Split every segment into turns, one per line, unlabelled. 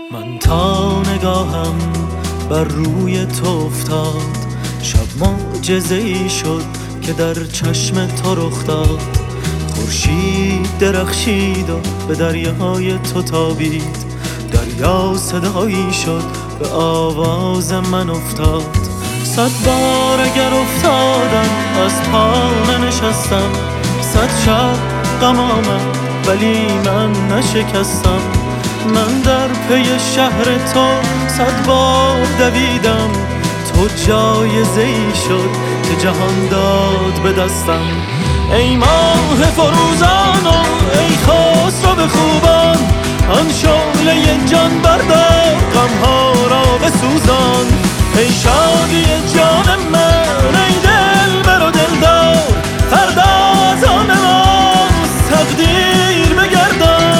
من تا نگاهم بر روی تو افتاد، شب معجزه‌ای شد که در چشم تو رخ داد. خورشید درخشید و به دریای تو تابید، دریا صدایی شد به آواز من افتاد. 100 بار اگر افتادم از پا ننشستم، 100 شب غم آمد ولی من نشکستم. من در پی شهر تو 100 بار دویدم، تو جایزه‌ای شد که جهان داد به دستم. ای ماه فروزان و ای خسرو به خوبان، آن شعله جان بردار غمها را بسوزان. ای شادی جان من ای دلبر و دلدار، فردا از آن ماست تقدیر بگردان.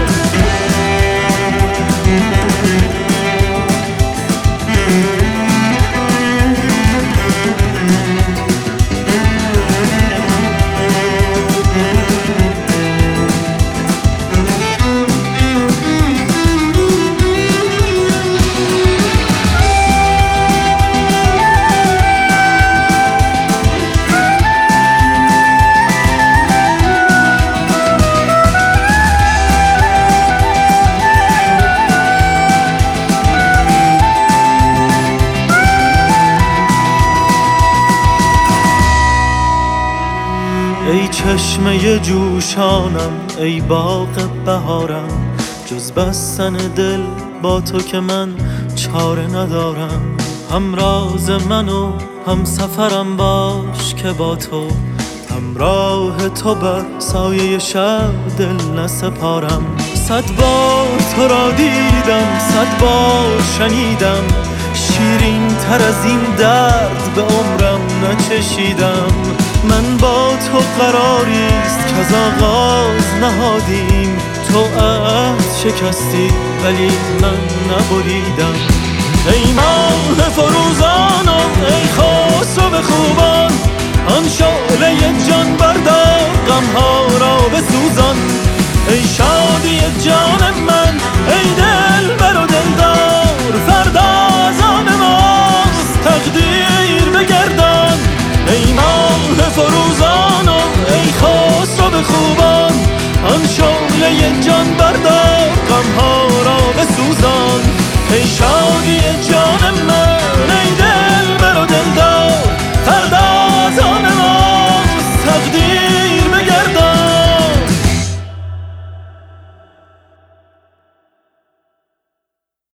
ای چشمه جوشانم ای باغ بهارم، جز بستن دل با تو که من چاره ندارم. همراز من و هم سفرم باش که با تو، همراه تو بر سایه شب دل نسپارم. 100 بار تو را دیدم 100 بار شنیدم، شیرین تر از این درد به عمرم نچشیدم. من با تو قراریست که از آغاز نهادیم، تو عهد شکستی ولی من نبریدم. ای ماه فروزان و ای خسرو به خوبان، آن شعله جان بردار غمها را بسوزان. ای شادی جان من